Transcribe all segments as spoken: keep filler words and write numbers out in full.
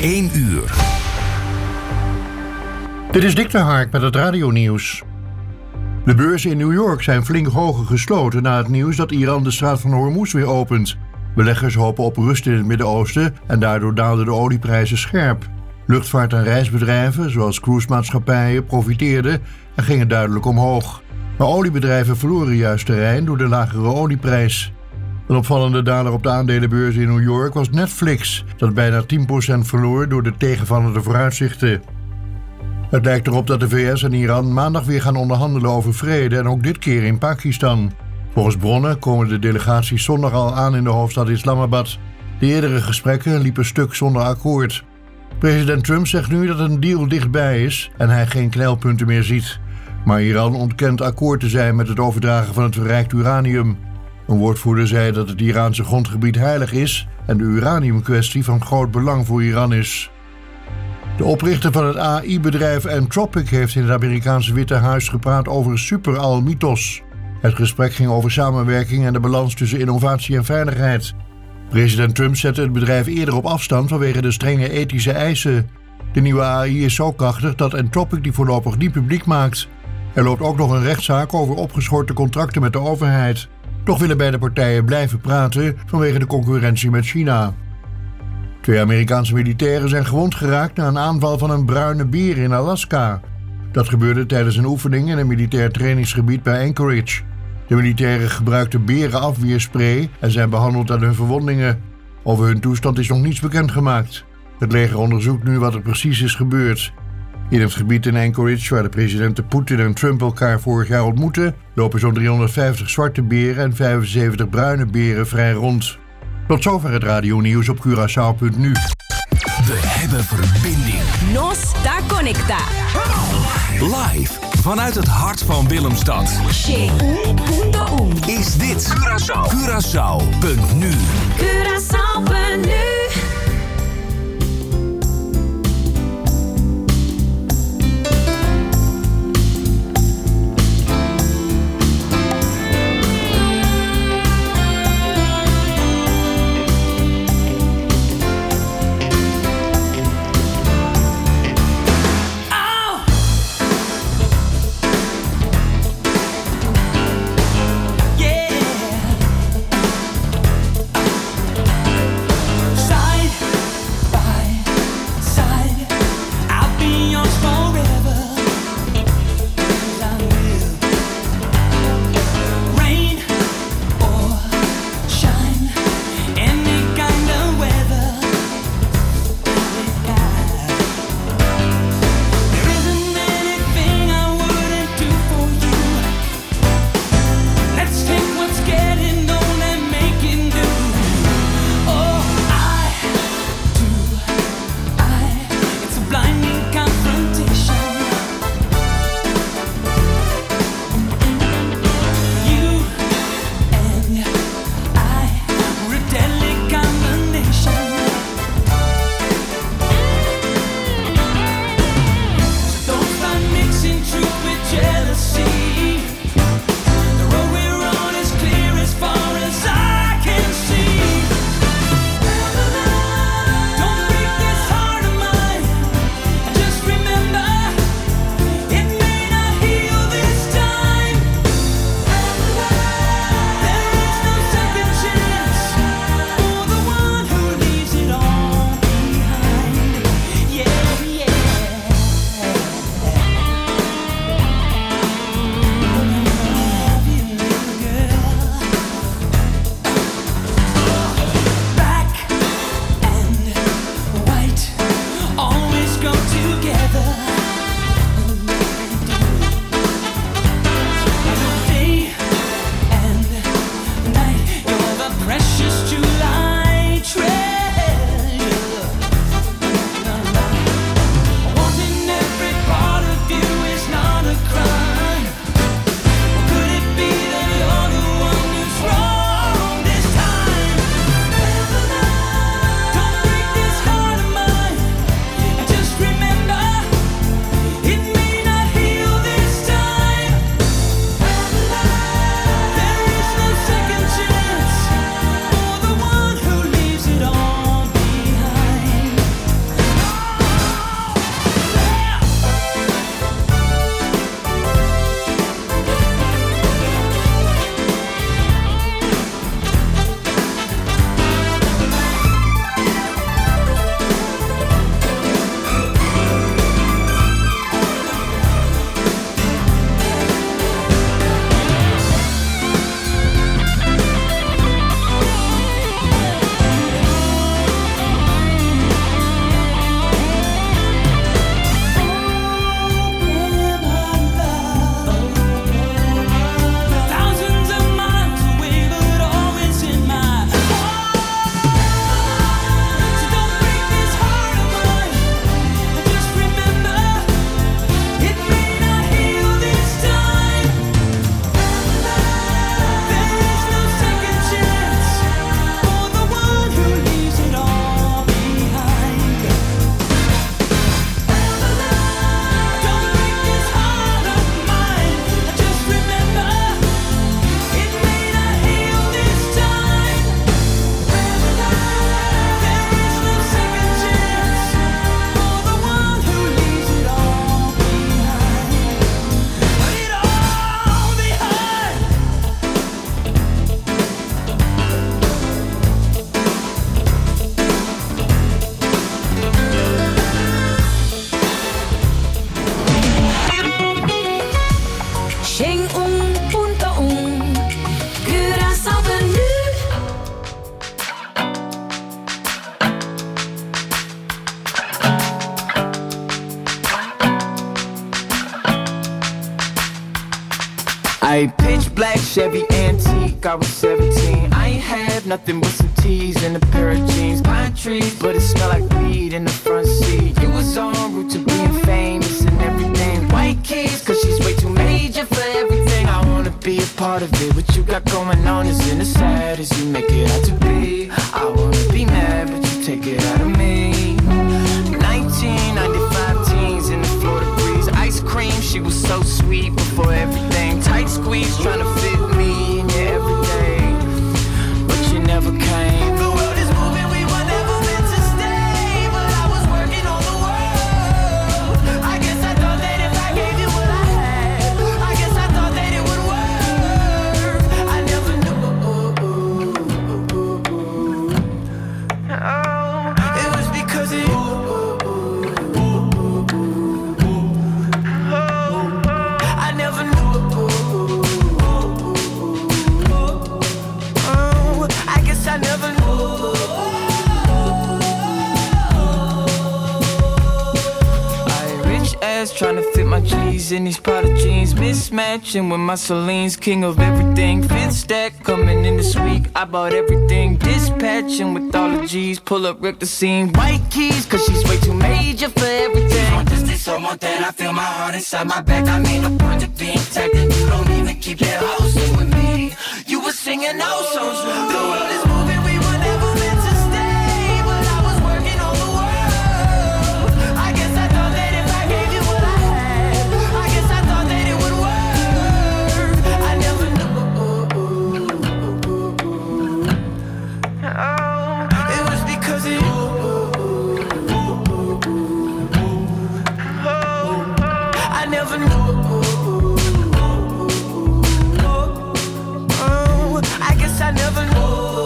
één uur. Dit is Dick de Hark met het radionieuws. De beurzen in New York zijn flink hoger gesloten na het nieuws dat Iran de straat van Hormuz weer opent. Beleggers hopen op rust in het Midden-Oosten en daardoor daalden de olieprijzen scherp. Luchtvaart- en reisbedrijven, zoals cruisemaatschappijen, profiteerden en gingen duidelijk omhoog. Maar oliebedrijven verloren juist terrein door de lagere olieprijs. Een opvallende daler op de aandelenbeurs in New York was Netflix, dat bijna tien procent verloor door de tegenvallende vooruitzichten. Het lijkt erop dat de V S en Iran maandag weer gaan onderhandelen over vrede en ook dit keer in Pakistan. Volgens bronnen komen de delegaties zondag al aan in de hoofdstad Islamabad. De eerdere gesprekken liepen stuk zonder akkoord. President Trump zegt nu dat een deal dichtbij is en hij geen knelpunten meer ziet. Maar Iran ontkent akkoord te zijn met het overdragen van het verrijkt uranium. Een woordvoerder zei dat het Iraanse grondgebied heilig is en de uraniumkwestie van groot belang voor Iran is. De oprichter van het A I-bedrijf Anthropic heeft in het Amerikaanse Witte Huis gepraat over super-al-mythos. Het gesprek ging over samenwerking en de balans tussen innovatie en veiligheid. President Trump zette het bedrijf eerder op afstand vanwege de strenge ethische eisen. De nieuwe A I is zo krachtig dat Anthropic die voorlopig niet publiek maakt. Er loopt ook nog een rechtszaak over opgeschorte contracten met de overheid. Toch willen beide partijen blijven praten vanwege de concurrentie met China. Twee Amerikaanse militairen zijn gewond geraakt na een aanval van een bruine beer in Alaska. Dat gebeurde tijdens een oefening in een militair trainingsgebied bij Anchorage. De militairen gebruikten berenafweerspray en zijn behandeld aan hun verwondingen. Over hun toestand is nog niets bekendgemaakt. Het leger onderzoekt nu wat er precies is gebeurd. In het gebied in Anchorage, waar de presidenten Poetin en Trump elkaar vorig jaar ontmoetten, lopen zo'n driehonderdvijftig zwarte beren en vijfenzeventig bruine beren vrij rond. Tot zover het radionieuws op Curaçao punt nu. We hebben verbinding. Nos está conecta. Live vanuit het hart van Willemstad. Is dit Curaçao. Curaçao punt nu. Curaçao punt nu. Yeah. I pitch black Chevy antique, I was seventeen. I ain't have nothing but some tees and a pair of jeans. Pine trees, but it smelled like weed in the front seat. You was en route to being famous and everything. White keys, cause she's way too major for everything. I wanna be a part of it. What you got going on isn't as sad as you make it out to be. I wanna be mad, but you take it out of me. nineteen ninety-five teens in the Florida breeze. Ice cream, she was so sweet before everything. Tight squeeze, trying to fit me in your everyday, but you never came. The world is moving, we were never meant to stay, but I was working on the world. I guess I thought that if I gave you what I had, I guess I thought that it would work. I never knew. Oh, it was because of you. I never knew. I rich ass trying to fit my G's in these Prada jeans, mismatching with my Celine's, king of everything. Fifth stack coming in this week, I bought everything. Dispatching with all the G's, pull up, wreck the scene. White keys, cause she's way too major for everything. Want this, this, or more than I feel my heart inside my back. I mean, no point to being tagged, and you don't even keep your house with me. You were singing those songs. The world is moving, we were never meant to stay, but I was working on the world. I guess I thought that if I gave you what I had, I guess I thought that it would work. I never knew. Oh, it was because of you. Oh, I never knew. I never knew.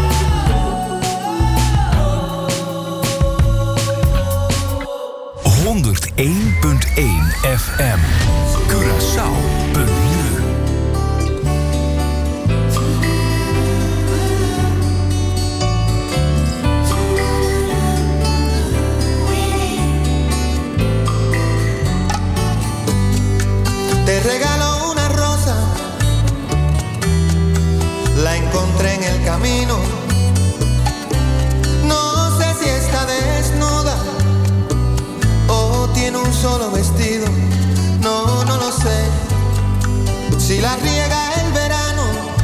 honderdéén punt één F M Curaçao punt nu. Te regalo una rosa, la encontré en el camino. No sé si está desnuda o tiene un solo vestido. No, no lo sé. Si la riega el verano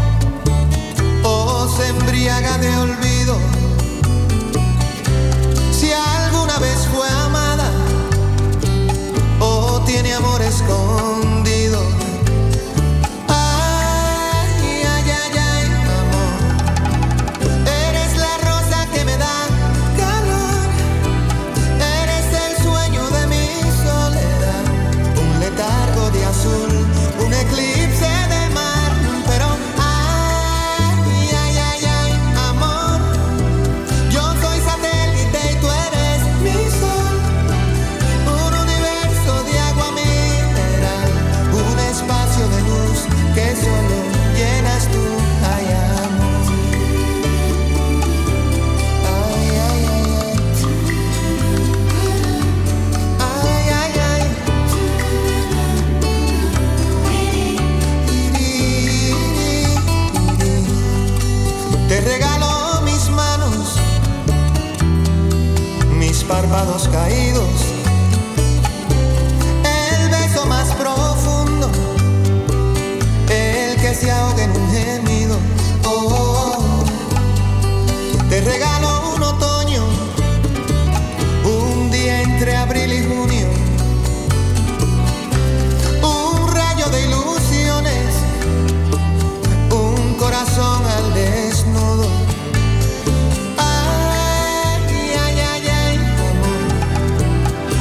o se embriaga de olvido. Si alguna vez fue amada o tiene amor escondido. Un eclipse de mar, pero ay, ay, ay, ay, amor. Yo soy satélite y tú eres mi sol. Un universo de agua mineral, un espacio de luz que solo llenas tú. Ay, amor. Ay, ay, ay, ay. Ay, ay, ay. Te regalo mis manos, mis párpados caídos, el beso más profundo, el que se ahoga en un gemido. Oh, oh, oh. Te regalo un otoño, un día entre abril y junio, un rayo de ilusiones, un corazón al desnudo. Ay, ay, ay, ay, amor.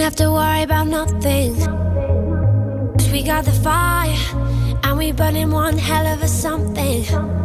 have to worry about nothing. 'Cause we got the fire, and we burning one hell of a something.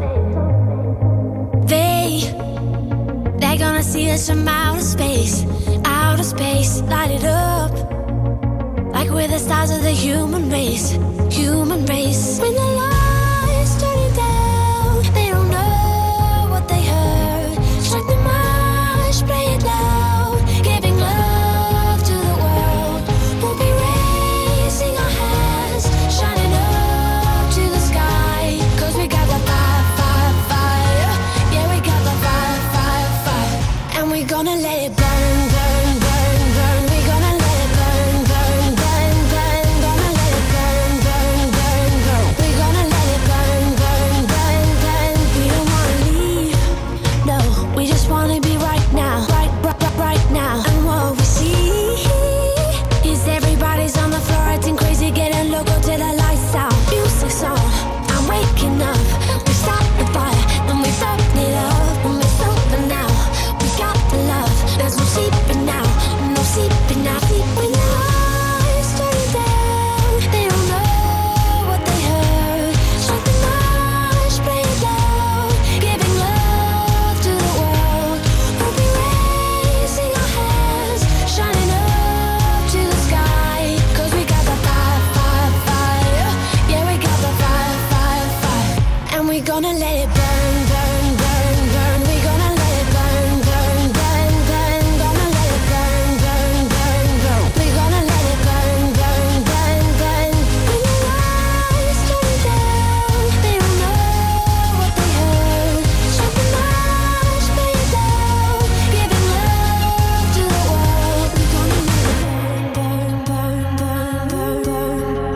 They, they're gonna see us from outer space, outer space, light it up. Like we're the stars of the human race, human race. When the lights turning down, they don't know what they heard. Strike the march, play it loud, giving love to the world. We'll be raising our hands, shining up to the sky. 'Cause we got the fire, fire, fire. Yeah, we got the fire, fire, fire. And we're gonna let it burn, burn, burn, burn. We're gonna let it burn, burn, burn, burn. Gonna let it burn, burn, burn, burn. We're gonna let it burn, burn, burn, burn. We don't wanna leave, no. We just wanna be right now, right, right, right, right now. And what we see is everybody's on the floor acting crazy, getting loco till the lights out. Music's on, I'm waking up. We start the fire, then we burn it up. When we're sober now, we got the love. There's no sleeping now, no sleeping now. When the lights turn down, they don't know what they heard. Strike the march, play it loud, giving love to the world. We'll be raising our hands, shining up to the sky. 'Cause we got the fire, fire, fire. Yeah, we got the fire, fire, fire. And we're gonna let it burn, burn, burn, burn. We're gonna let it burn, burn, burn, burn. Gonna let it burn, burn, burn, burn. We're gonna let it burn, burn, burn, burn. When the lights turn down, they don't know what they heard. Strike the march, play it loud, giving love to the world. We're gonna let it burn, burn, burn, burn, burn, burn.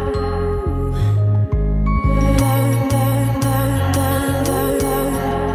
Burn, burn, burn, burn, burn, burn.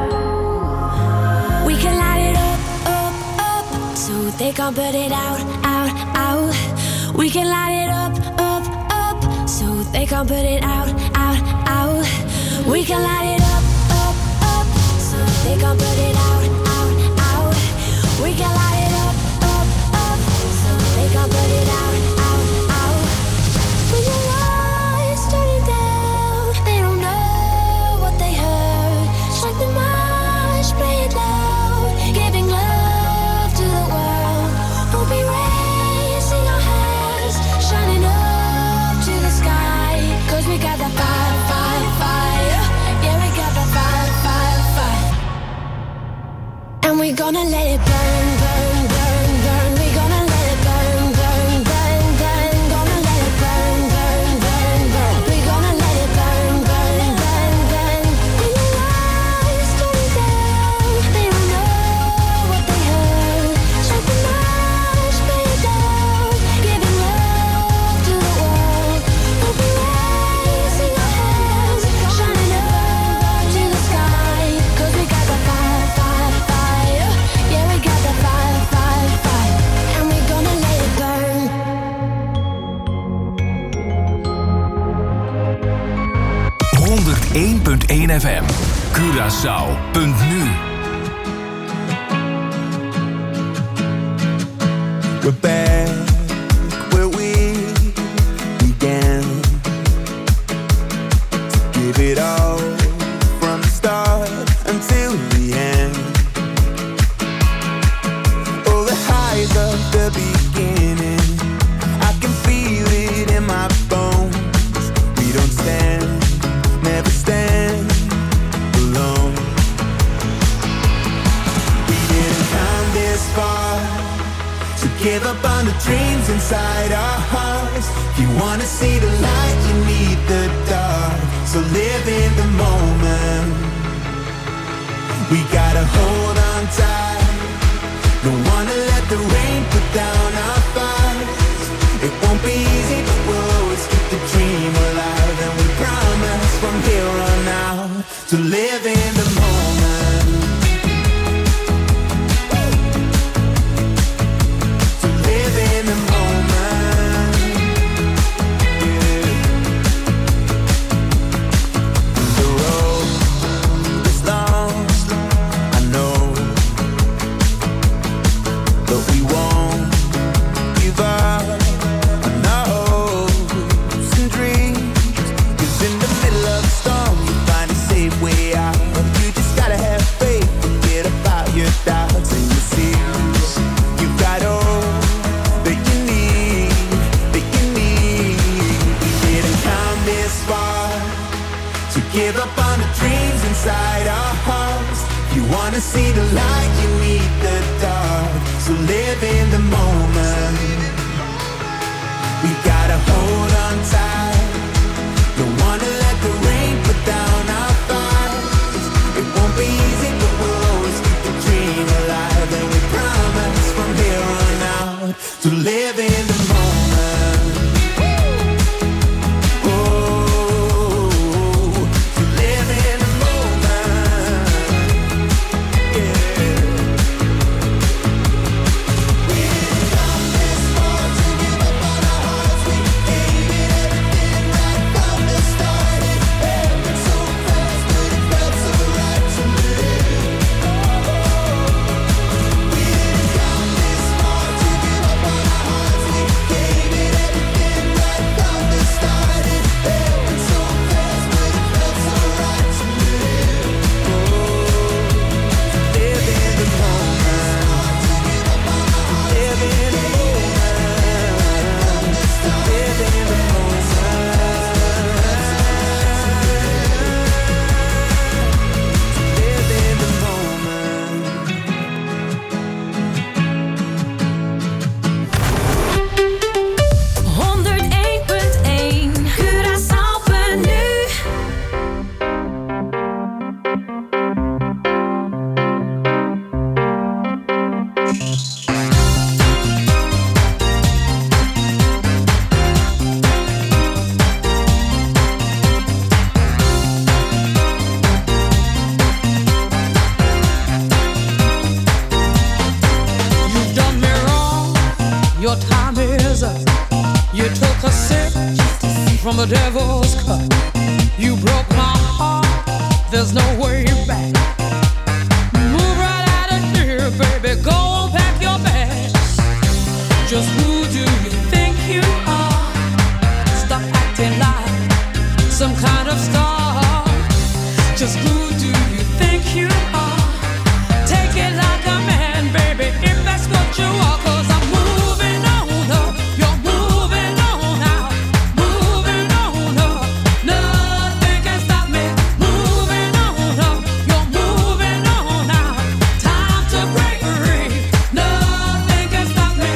We can light it up, up, up, so they can't put it out, out, out. We can light it up, up, up, so they can't put it out, out, out. We can light it up, up, up, so they can't put it out, out, out. We can light it up, up, up, so they can't put it out, out, out. When the lights turning down, they don't know what they heard. Strike the march, play it loud, giving love to the world. We'll be raising our hands, shining up to the sky. 'Cause we got the fire, fire, fire. Yeah, we got the fire, fire, fire. And we're gonna let it burn, burn, burn, burn. We're gonna let it burn, burn, burn, burn. Gonna let it burn, burn, burn, burn. We're gonna let it burn, burn, burn, burn. When the lights turn down, they don't know what they heard. Strike the march, play it loud, giving love to the world. We'll be raising our hands, shining up to the sky. 'Cause we got the fire, fire, fire. Yeah, we got the fire, fire, fire. And we're gonna let it burn. honderdéén punt één F M. Curaçao.nu. We're back where we began. To give it all from the start until the end. Oh, the highs of the beginning, I can feel it in my bones. We don't stand, never stand alone. We didn't come this far to give up on the dreams inside our hearts. If you wanna see the light, you need the dark. So live in the moment. We gotta hold on tight. Don't wanna let the rain put down our fights. It won't be easy, but we'll always keep the dream alive. And we promise from here on out to live in the moment. To live in the moment. Yeah. The road is long, I know, but we won't give up on the dreams inside our hearts. If you wanna see the light, you need the dark. So live in the moment. We gotta hold on tight. Don't wanna let the rain put down our fights. It won't be easy, but we'll always keep the dream alive. And we promise from here on out to live in the moment. Oh, to live in the moment. Yeah. We didn't come this far to give up on our hearts. We gave it everything right from the start. It happened so fast, but it felt so right to live. We didn't come this far to give up on our hearts. We gave it everything right from the start. It happened so fast, but it felt so right to live. Oh, live in the moment. Live in the moment. Live in the moment. Live in the moment. honderdéén punt één Curaçao.nu. You've done me wrong, your time is up. You took a sip from the devil's cup. You broke my heart, there's no way back. Move right out of here, baby, go and pack your bags. Just who do you think you are? Stop acting like some kind of star. Just who do you think you are? Take it like a man, baby, if that's what you are. 'Cause I'm moving on up, you're moving on out. Moving on up, nothing can stop me. Moving on up, you're moving on out. Time to break free, nothing can stop me.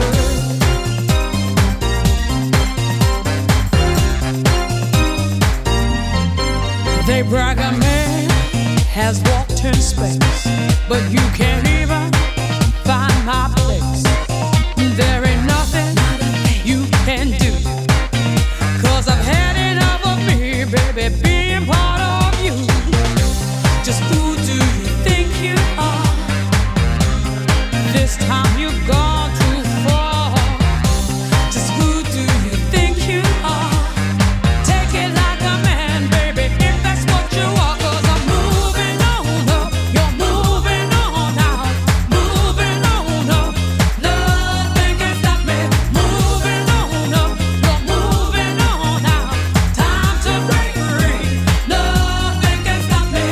They brag a man has walked in space, but you can't even find my place. There ain't nothing you can do, 'cause I've had enough of me, baby, being part of you. Just who do you think you are? This time you've gone too far. Just who do you think you are? Take it like a man, baby, if that's what you are. 'Cause I'm moving on up, you're moving on out. Moving on up, nothing can stop me. Moving on up, you're moving on out. Time to break free, nothing can stop me.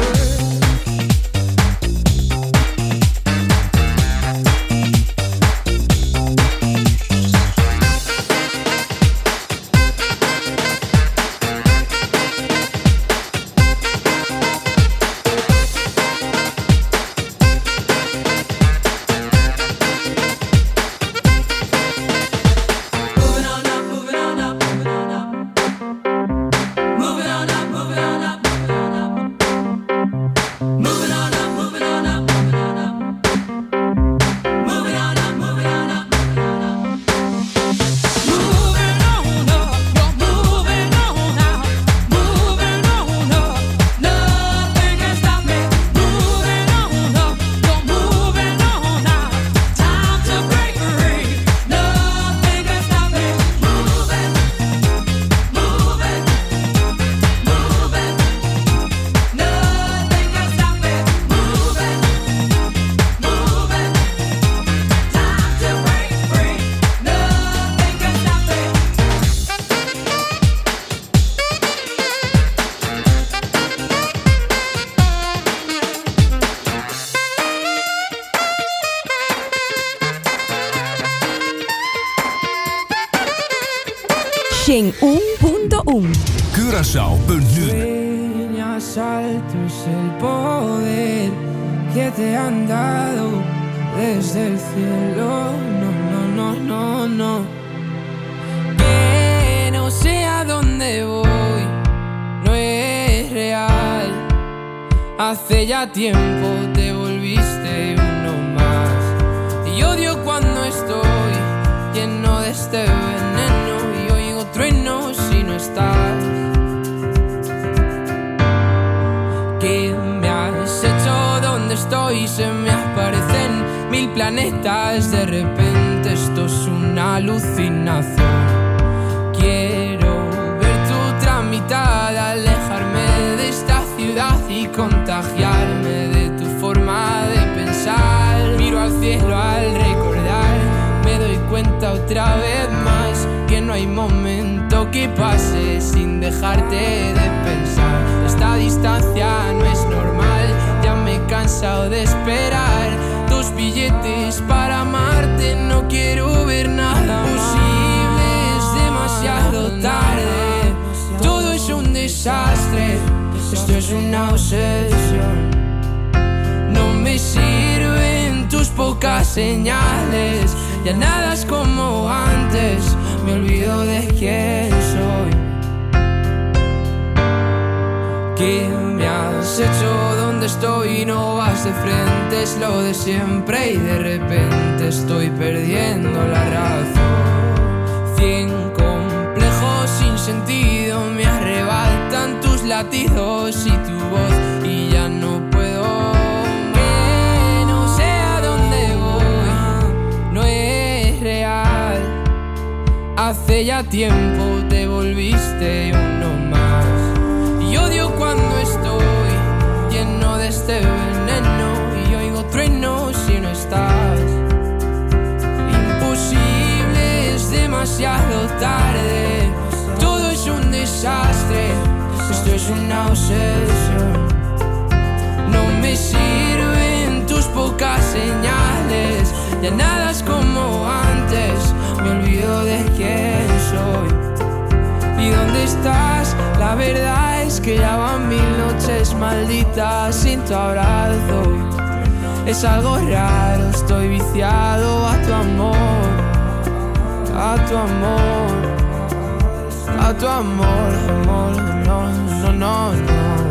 Moving on up, moving on up, moving on up. Moving on up, moving on up, moving on up. Moving on up, moving on up, moving on up. Moving on up, moving on up, moving on up. Moving on up, you're moving on out. Moving on up, nothing can stop me. Moving on up, you're moving on out. Time to break free, nothing can stop me. Moving, moving, moving, nothing can stop me. Moving, moving, time to break free, nothing can stop me. Xing um ponto um. Curaçao punt nu. más alto es el poder que te han dado desde el cielo. No, no, no, no, no. Que no sé a dónde voy, no es real. Hace ya tiempo te volviste uno más. Y odio cuando estoy lleno de este veneno y oigo truenos si no estás. ¿Qué me has hecho? ¿Dónde estoy? Se me aparecen mil planetas. De repente esto es una alucinación. Quiero ver tu tramitada, alejarme de esta ciudad y contagiarme de tu forma de pensar. Miro al cielo al recordar, me doy cuenta otra vez más que no hay momento que pase sin dejarte de pensar. Esta distancia no es normal, ya me he cansado de esperar tus billetes para amarte. No quiero ver nada posible, es demasiado tarde. Todo es un desastre, esto es una obsesión. No me sirven tus pocas señales, ya nada es como antes, me olvido de quién soy. ¿Qué me has hecho? ¿Dónde estoy? No vas de frente, es lo de siempre y de repente estoy perdiendo la razón. Cien complejos sin sentido me arrebatan tus latidos y tu voz y ya no puedo. Que no sé a dónde voy, no es real. Hace ya tiempo te volviste uno más. Y odio cuando estoy lleno de este veneno y oigo truenos si no estás. Imposible, es demasiado tarde. Todo es un desastre, esto es una obsesión. No me sirven tus pocas señales, ya nada es como antes, me olvido de quién soy. ¿Y dónde estás? La verdad es que ya van mil noches malditas sin tu abrazo. Es algo raro, estoy viciado a tu amor, a tu amor, a tu amor, amor, no, no, no, no.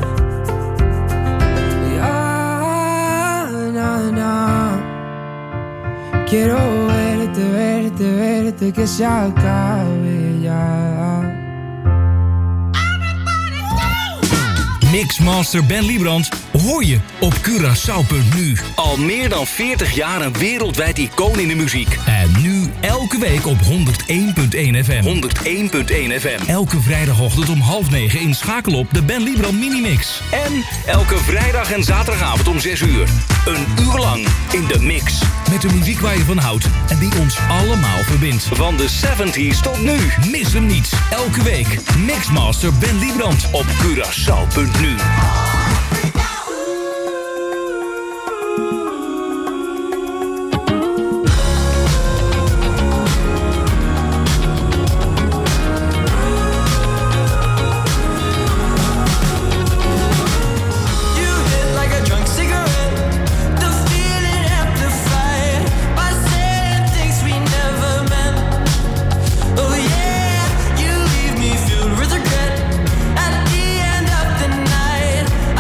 Ya, na, na. Quiero verte, verte, verte, que se acabe ya. Mixmaster Ben Liebrand hoor je op Curaçao punt nu. Al meer dan veertig jaar een wereldwijd icoon in de muziek. En nu elke week op honderd één komma één F M. honderd één komma één F M. Elke vrijdagochtend om half negen inschakel op de Ben Liebrand Minimix. En elke vrijdag en zaterdagavond om zes uur. Een uur lang in de mix. Met de muziek waar je van houdt en die ons allemaal verbindt. Van de zeventig's tot nu. Mis hem niet. Elke week Mixmaster Ben Liebrand op Curaçao punt nu. You leave me filled with regret at the end of the night.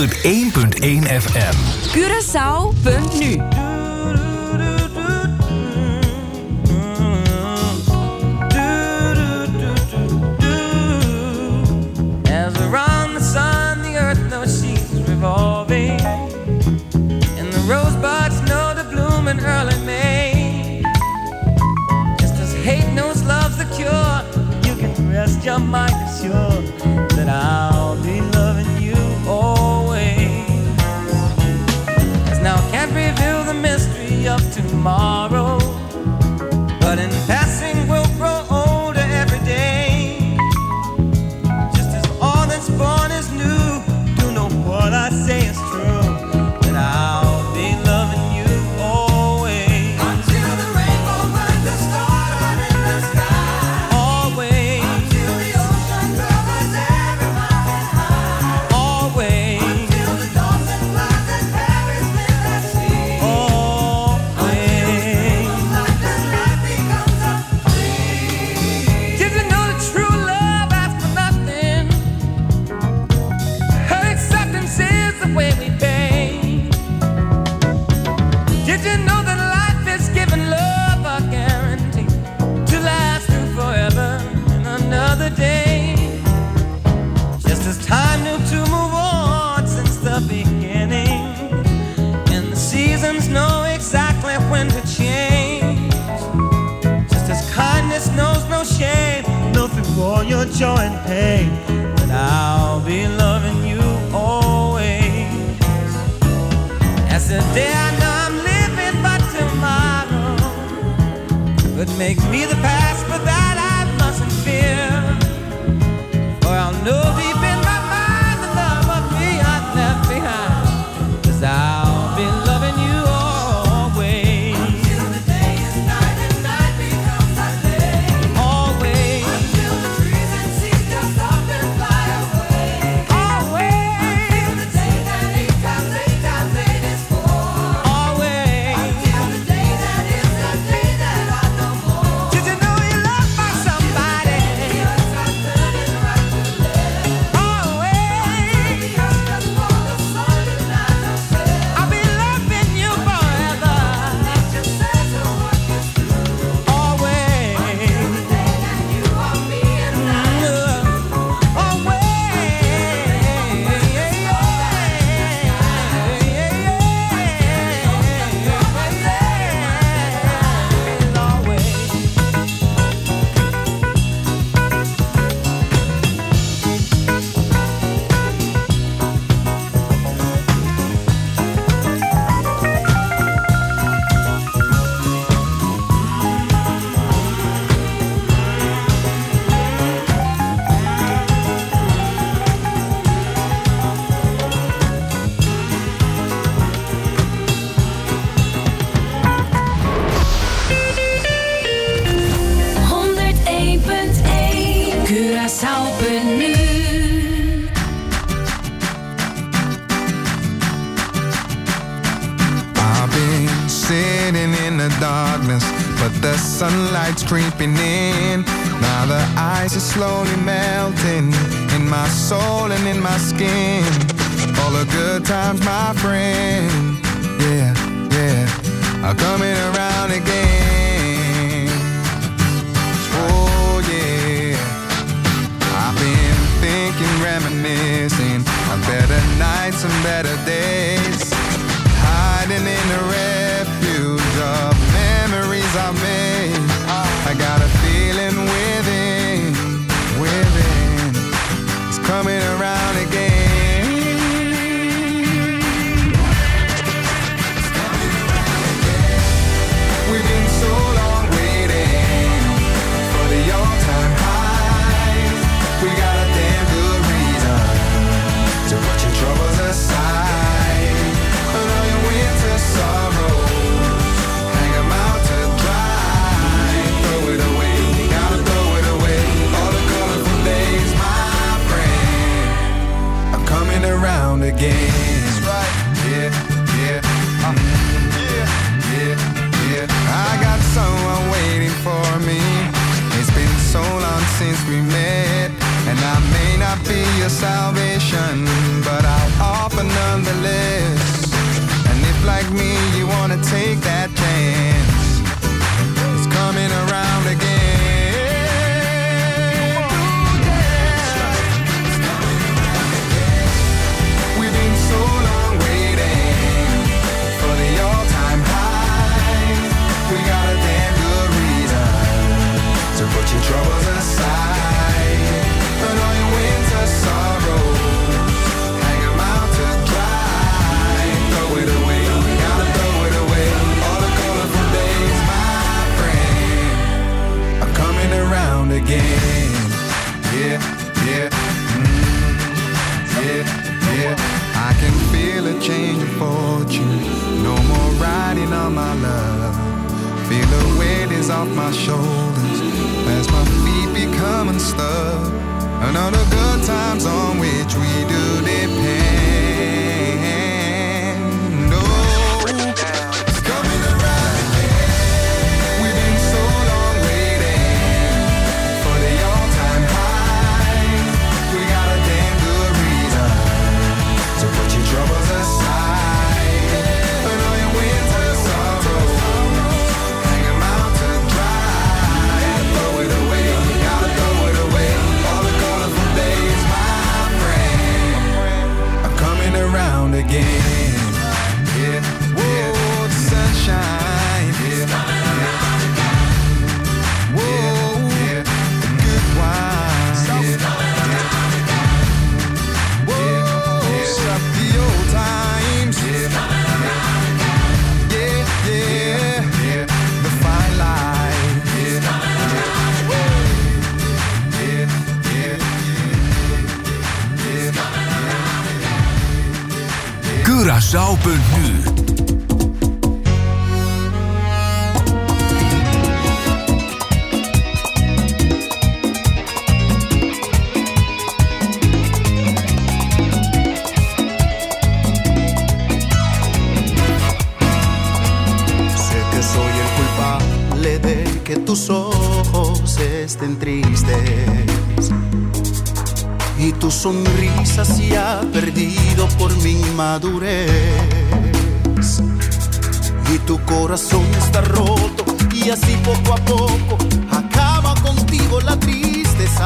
honderd één punt één F M. Curaçao punt nu. As around the sun, the earth knows she's revolving, and the rosebuds know to bloom in early May. Just as hate knows love's the cure, you can rest your mind assured that I'll be loving you always. As now can't reveal the mystery of tomorrow, but in passing we'll grow older every day. Just as all that's born is new, do know what I say is true, that I'll be loving you always. Until the rainbow burns the stars in the sky. Always. Until the ocean covers every mountain high. Always. Until the dolphin flies and Paris in the sea. Always. Until life becomes a dream. Did you know that true love asks for nothing? Her acceptance is the way we pay. Did you know that life is giving love a guarantee to last through forever and another day? Just as time knew to move on since the beginning, and the seasons know exactly when to change. Just as kindness knows no shame, know through all your joy and pain, that I'll be loving you always. As the day I know I'm living, but tomorrow could make me the past, but that I mustn't fear. For I'll know deep in my mind the love of me I've left behind, 'cause I'll be loving you always. Until the day is night and night becomes a day. Always. Until the trees and seas just stop and fly away. Always. Until the day that eight times eight times eight is four. Always. Until the day that is the day that I know more. Did you know you're loved by somebody? The earth starts turning right to left. Always. The earth just for the sun and not the sun. I'll be loving you forever. Nature says the work is through. Always. Until the day that you are me and I are honderd één punt één. Curaçao punt nu. I've been sitting in the darkness, but the sunlight's creeping in. Now the ice is slowly melting in my soul and in my skin. All the good times, my friend, yeah, yeah, are coming around again. Oh yeah, I've been thinking, reminiscing of better nights and better days, hiding in the refuge of memories I've made. I got a feeling within, within, it's coming around again. We've been so long waiting for the all-time highs. We got a damn good reason to put your troubles aside. And all your winter sorrows, hang 'em out to dry. Throw it away, you gotta throw it away. All the colorful days, my friend, are coming around again. That's right, yeah, yeah, uh, yeah, yeah, yeah. I got someone waiting for me. It's been so long since we met, and I may not be your salvation, but I'll offer take that chance. It's coming around again. Ooh, yeah. We've been so long waiting for the all-time high. We got a damn good reason to put your troubles aside. But all your winter sorrows, hang 'em out to dry. Throw it away, gotta throw it away. All the colorful days, my friend, are coming around again. Yeah, yeah, mm, yeah, yeah. I can feel a change of fortune. No more riding on my love. Feel the weight is off my shoulders as my feet become unstuck. Another good times on which we do depend. Oh, it's coming around again. We've been so long waiting for the all-time high. We got a damn good reason to put your troubles aside. And all your winter sorrows, hang 'em out to dry. Throw it away, gotta throw it away. All the colorful days, my friend, are coming around again. Yeah, yeah. Whoa, the sunshine. Yeah, yeah. Whoa, yeah. The good wine. Yeah, yeah. Whoa, yeah. The old times. Yeah, yeah, yeah, yeah. The fine line. Yeah, yeah. Yeah, yeah, yeah, yeah. Curaçao punt nu. Sé que soy el culpable de que tus ojos estén tristes y tu sonrisa se ha perdido por mi inmadurez y tu corazón está roto y así poco a poco acaba contigo la tristeza,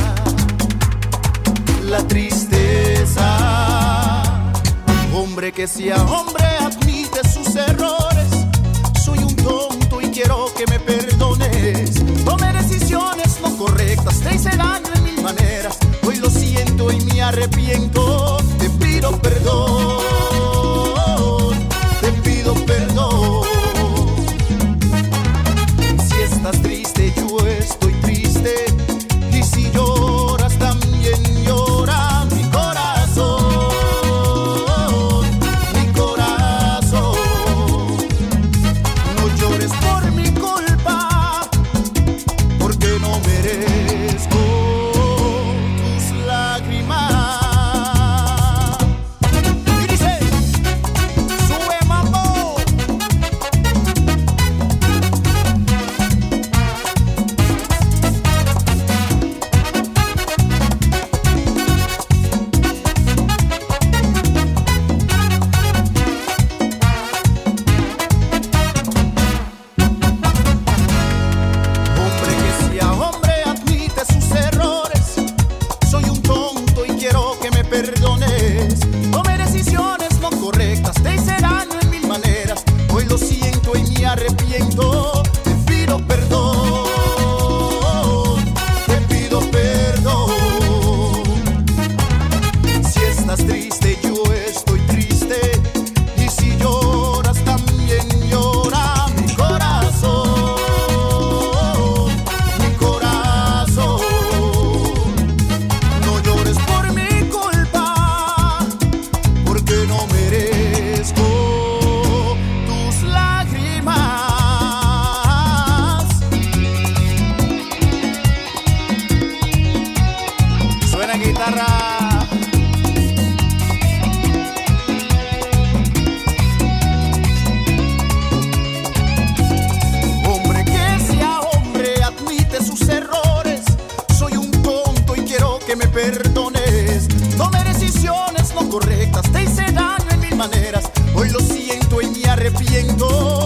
la tristeza. Hombre que sea hombre admite sus errores. Soy un tonto y quiero que me perdones. Tomé decisiones no correctas, te hice daño en mil maneras. Hoy lo siento y me arrepiento. Te pido perdón, te pido perdón. Si estás triste, yo estoy triste. Y si lloras, también llora mi corazón, mi corazón. No llores por mi culpa, porque no merezco tus lágrimas. Y dice, sube mambo. Hombre que sea hombre admite sus errores. Soy un tonto y quiero que me perdones. Tomé decisiones no correctas, te hice daño en mil maneras. Hoy lo siento y me arrepiento. Te pido perdón, te pido perdón. Si estás triste, yo estoy triste. Y si lloras, también llora mi corazón, mi corazón. No llores por mi culpa, porque no merezco tus lágrimas. Suena guitarra. Hombre que sea hombre admite sus errores. Soy un tonto y quiero que me perdones. Tomé decisiones no correctas, te hice daño en mil maneras. Hoy lo siento y me arrepiento.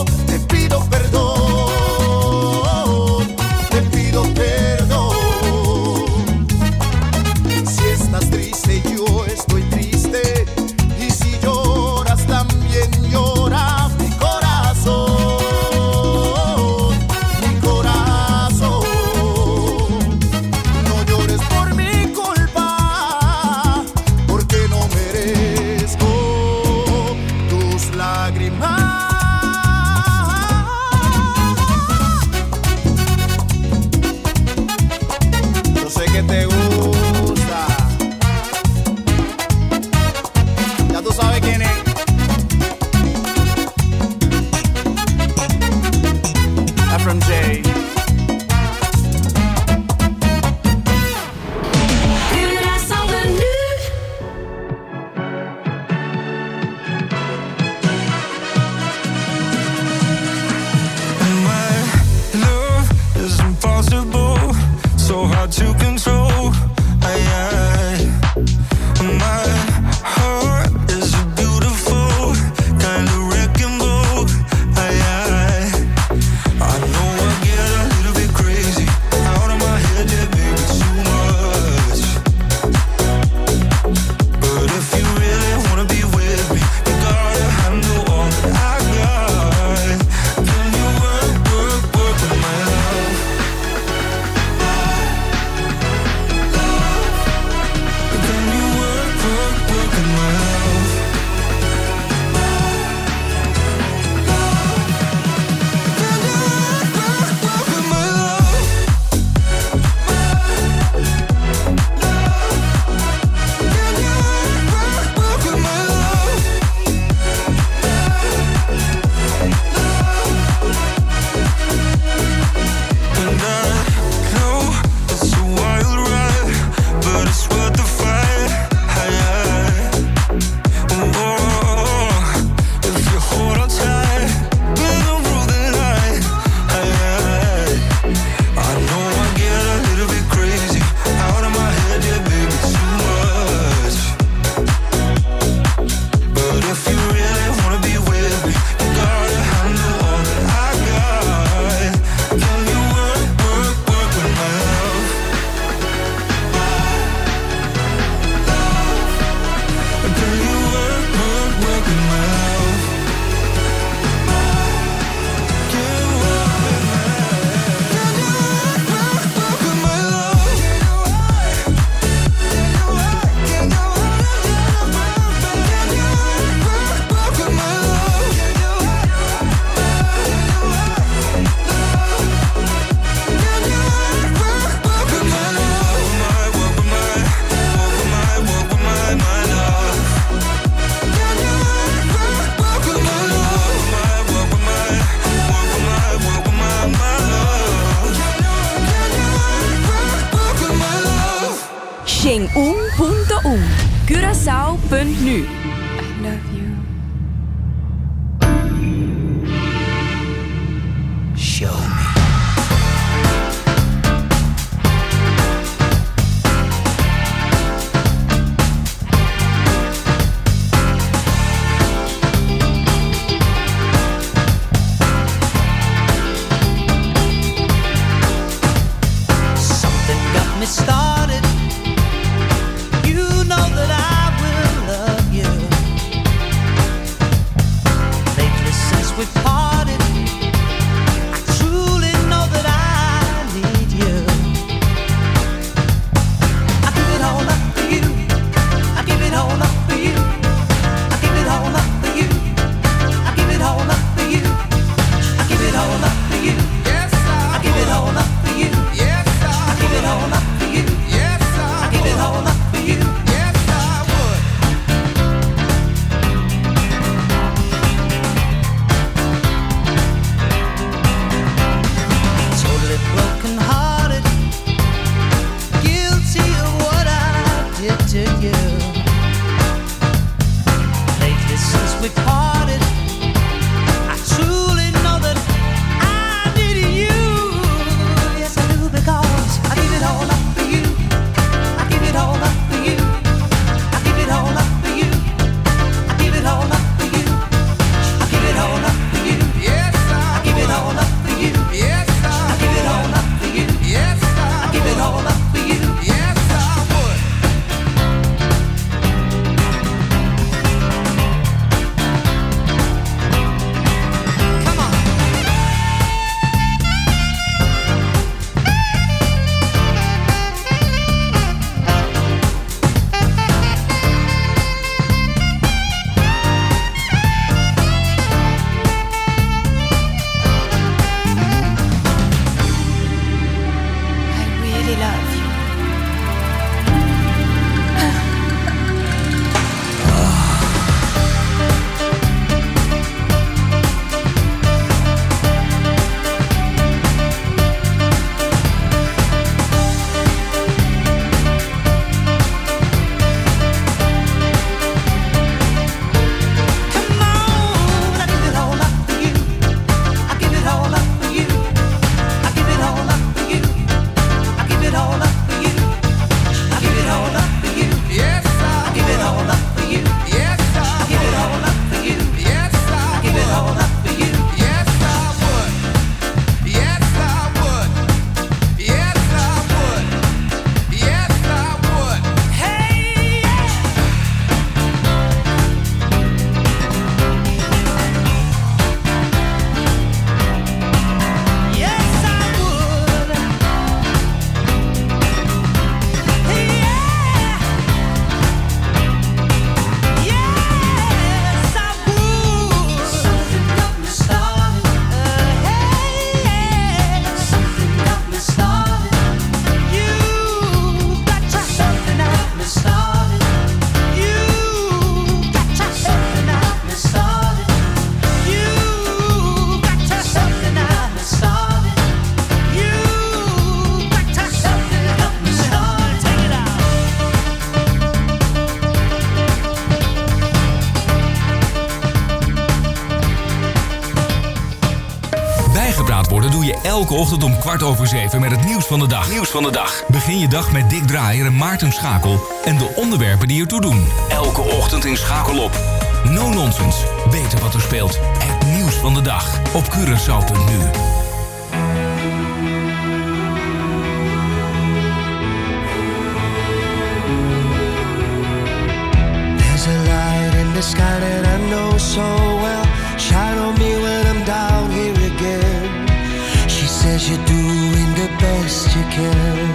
un punto un Curaçao punt nu. I love you. Show me. Something got me started. You know that I will love you. Lately since we parted, I truly know that I need you. I give it all up for you. I give it all up for you. I give it all up for you. I give it all up for you. I give it all up for you. Yes, I give it all up for you. Yes, I give it all up for you. Yes, I give it all up for you. Yes, I would. Totally broken hearted, guilty of what I did to you. Lately since we parted, I truly know that I need you. Yes, I do, because I give it all up for you. I give it all up for you. I give it all up for you. I give it all up for you. I give it all up for you. Yes, I give it all up for you. Yes, I give it all up for you. Yes, I give it all up for you. Yes, I would. Come on. I really love you. Come on, I give it all up for you. I give it all up for you. I give it all up for you. I give it all up for you. I give it all up for you. Yes, I give it all up for you. Yes, I give it all up for you. Yes, I give it all up for you. Yes, I would. Yes, I would. Yes, I would. Yes, I would. Hey, yeah. Yes, I would. Yeah. Yes, I would. Something got me started. Hey, yeah. Something got me started. You got to something got me started. You got to something got me started. You got to something got me started. You got to something got me started. Take it out. Bijgepraat worden doe je elke ochtend om kwart over zeven met het nieuws van de dag. Nieuws van de dag. Begin je dag met Dick Draaier en Maarten Schakel en de onderwerpen die ertoe doen. Elke ochtend in Schakel op. No nonsense. Weten wat er speelt. Het nieuws van de dag op Curaçao punt nu. There's a light in the sky that I know so well. Shine on me when I'm down here again. She says you're doing the best you can.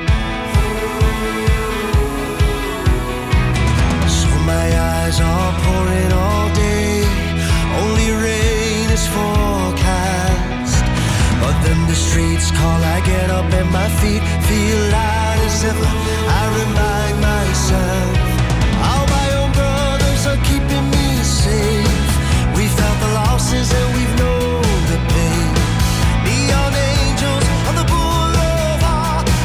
So my eyes are pouring all day. Only rain is forecast. But then the streets call, I get up and my feet feel light as ever. I remind myself how my own brothers are keeping me safe. We felt the losses and we've known the pain. Neon angels on the boulevard,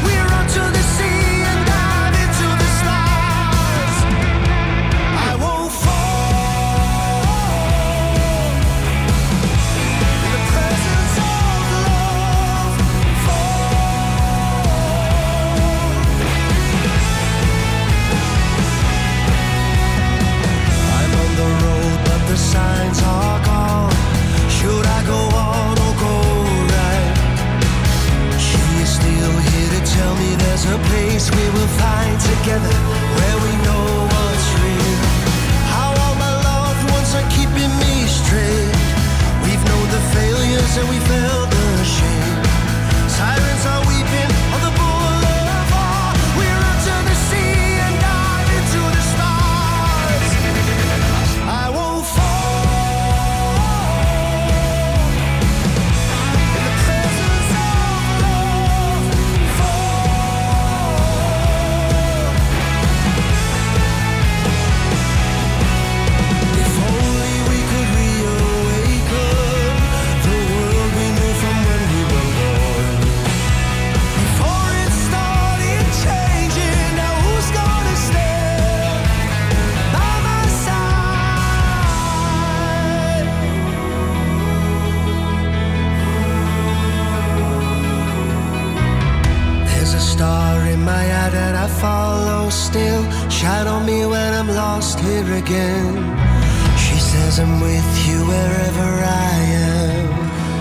shine on me when I'm lost here again. She says I'm with you wherever I am.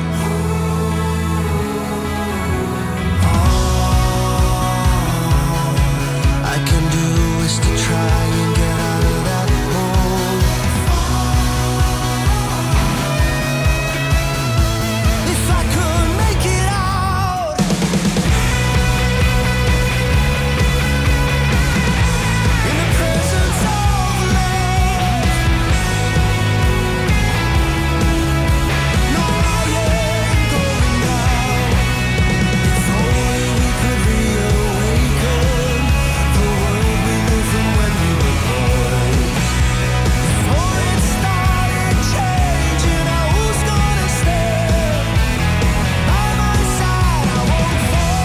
All I can do is to try and get out of that hole. If I could make it out, in the presence of love, no, I ain't going down. If only we could reawaken the world we knew from when we were boys. Before it started changing, now who's gonna stand by my side? I won't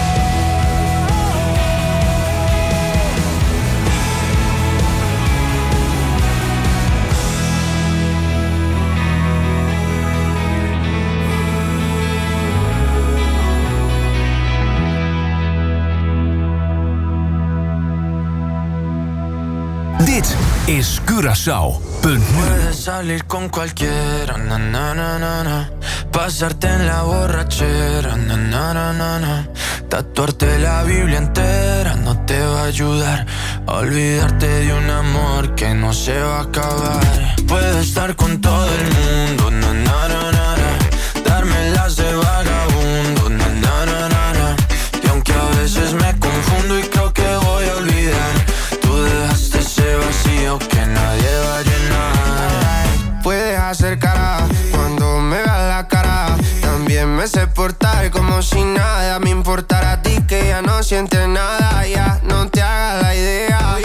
Dit is Curaçao punt nu. Puedes salir con cualquiera, na na na na na. Pasarte en la borrachera, na na na na na. Tatuarte la Biblia entera no te va a ayudar a olvidarte de un amor que no se va a acabar. Puedes estar con todo el mundo, na na na na na. Darme las de vagabundo, na na na na na. Y aunque a veces me confundo y creo que voy a olvidar, tú dejaste ese vacío que nadie va a llenar. Puedes hacer cara cuando me veas la cara. También me sé portar como si nada me importara a ti, que ya no sientes nada. Ya no te hagas la idea.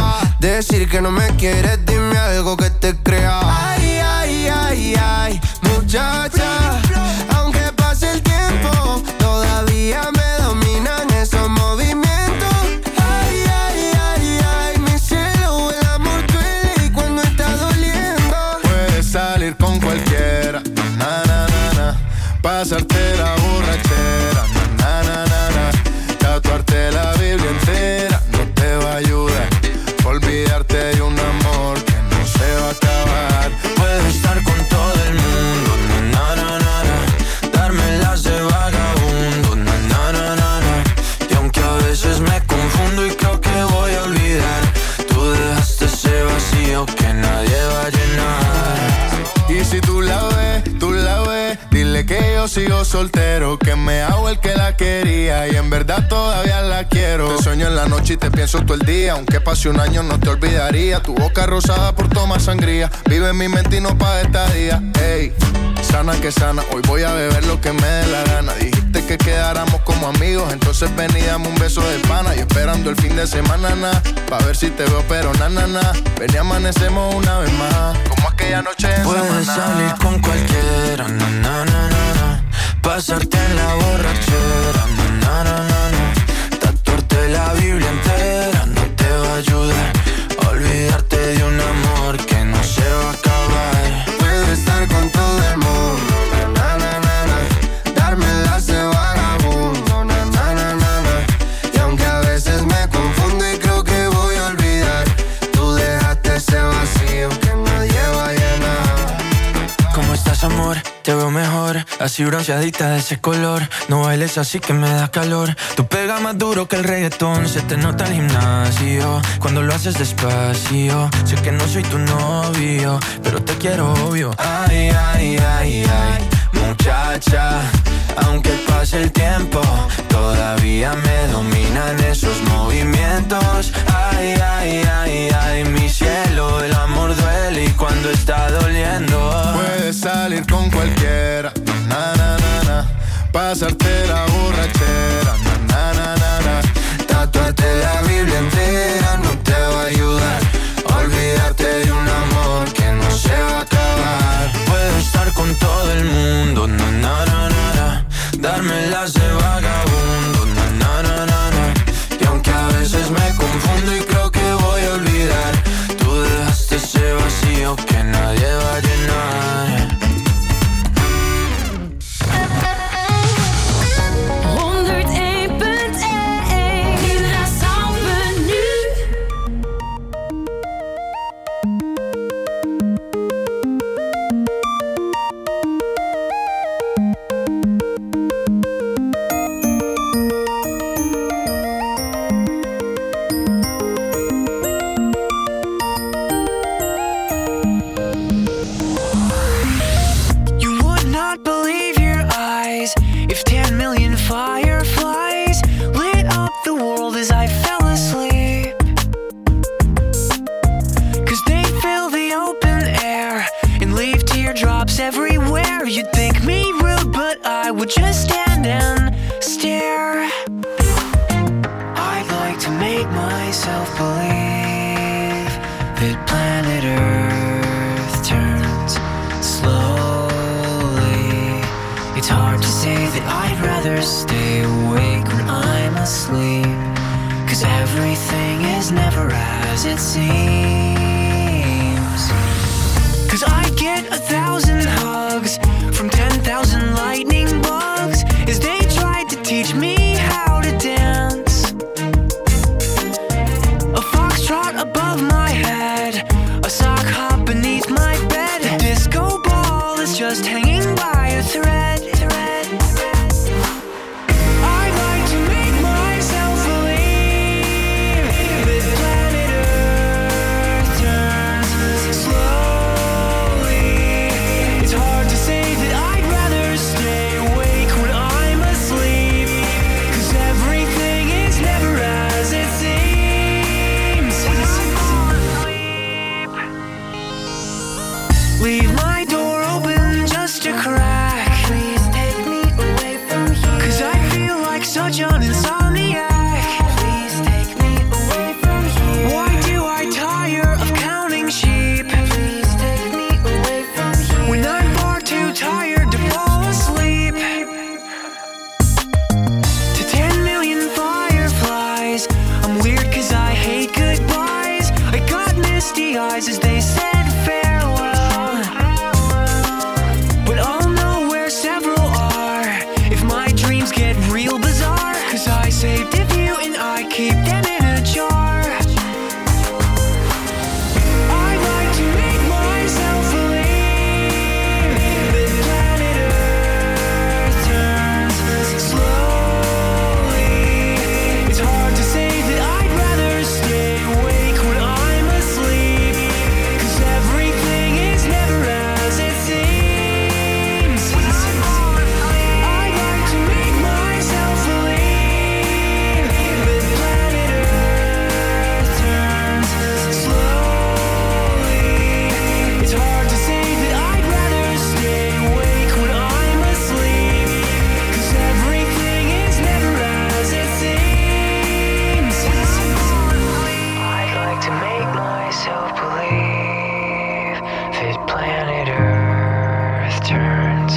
Decir que no me quieres, dime algo que te crea. Ay, ay, ay, ay, muchacha. Aunque pase el tiempo, todavía me dominan esos movimientos. Ay, ay, ay, ay, mi cielo, el amor duele y cuando está doliendo. Puedes salir con cualquiera, na na na na. Pasarte la borrachera, na na na na. Tatuarte la Biblia entera no te va a ayudar. Olvidarte de un amor que no se va a acabar. Puedes estar con todo el mundo, na na na na. Darme las de vagabundo, na na na na na. Y aunque a veces me confundo y creo que voy a olvidar, tú dejaste ese vacío que nadie va a llenar. Y si tú la ves, tú la ves, dile que yo sigo soltero, que me hago el que la quería y en verdad todavía la quiero. Te sueño en la noche y te pienso todo el día, aunque pase un año no te olvidaría. Tu boca rosada por tomar sangría, vive en mi mente y no pa' esta día. Ey, sana que sana, hoy voy a beber lo que me dé la gana. Dijiste que quedáramos como amigos, entonces ven y dame un beso de pana. Y esperando el fin de semana, na, pa' ver si te veo pero na na na. Ven y amanecemos una vez más, como aquella noche en Puedes Samaná. salir con cualquiera, na na na na na. Pasarte en la borrachera, na na na na na. Tatuarte la Biblia entera no te va a ayudar a olvidarte de un amor que no se va a acabar. Puedes estar con todo el mundo, na na na na. Darme las de vagabundo, na na na na na. Y aunque a veces me confundo y creo que voy a olvidar, tú dejaste ese vacío que nadie va a llenar. ¿Cómo estás, amor? Te veo mejor, así bronceadita de ese color. No bailes así que me da calor. Tú pegas más duro que el reggaetón. Se te nota el gimnasio cuando lo haces despacio. Sé que no soy tu novio, pero te quiero obvio. Ay, ay, ay, ay, muchacha. Aunque pase el tiempo, todavía me dominan esos movimientos. Ay, ay, ay, ay, mi cielo, el amor duele y cuando está doliendo. Puedes salir con cualquiera, na na na na. Pasarte la borrachera, na na na na na. Tatuarte la Biblia entera no te va a ayudar a olvidarte de un amor que no se va a acabar. Puedo estar con todo el mundo, na na na na na. Darme las de vagabundo, na na na na na. Y aunque a veces me confundo y creo que voy a olvidar, tú dejaste ese vacío que nadie va a llenar. honderdéén punt één Curaçao punt nu. would just stand and stare. I'd like to make myself believe that planet Earth turns slowly. It's hard to say that I'd rather stay awake when I'm asleep, 'cause everything is never as it seems. 'Cause I get a thousand hugs from ten thousand lightning bugs as they tried to teach me how to dance. A foxtrot above my head, a sock hop beneath my bed, a disco ball is just hanging by a thread. thread. I like to make myself believe that planet Earth turns slowly. It's hard to say that I'd rather stay awake when I'm asleep, 'cause everything is never as it seems. Leave my door open just a crack. Please take me away from here, 'cause I feel like such an insomniac. Please take me away from here. Why do I tire of counting sheep? Please take me away from here, when I'm far too tired to fall asleep. To ten million fireflies, I'm weird 'cause I hate goodbyes. I got misty eyes as they said farewell, but I'll know where several are if my dreams get real bizarre, 'cause I saved a few and I keep them in a jar. I like to make myself believe that planet Earth turns slowly. It's hard to say that I'd rather stay awake when I'm asleep, 'cause everything is never as it seems. I like to make myself believe that planet Earth turns slowly. It's hard to say that I'd rather stay awake when I'm asleep, 'cause everything is never as it seems. I'd like to make myself believe that planet Earth turns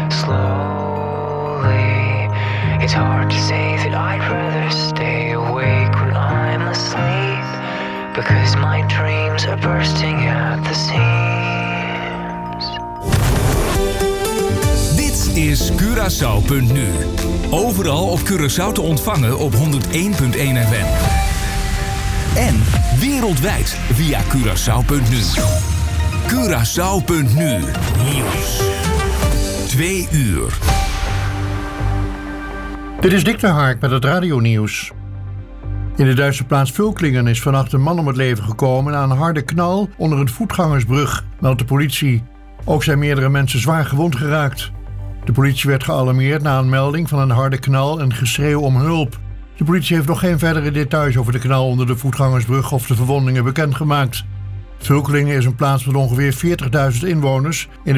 slowly. It's hard to say that I'd rather stay awake when I'm asleep, because my dreams are bursting at the seams. Dit is Curaçao punt nu. Overal op Curaçao te ontvangen op honderd één komma één F M. En wereldwijd via Curaçao punt nu. Curaçao punt nu. Nieuws. Twee uur. Dit is Dick de Hark met het radionieuws. In de Duitse plaats Völklingen is vannacht een man om het leven gekomen na een harde knal onder een voetgangersbrug, meldt de politie. Ook zijn meerdere mensen zwaar gewond geraakt. De politie werd gealarmeerd na een melding van een harde knal en geschreeuw om hulp. De politie heeft nog geen verdere details over de knal onder de voetgangersbrug of de verwondingen bekendgemaakt. Völklingen is een plaats met ongeveer veertigduizend inwoners in de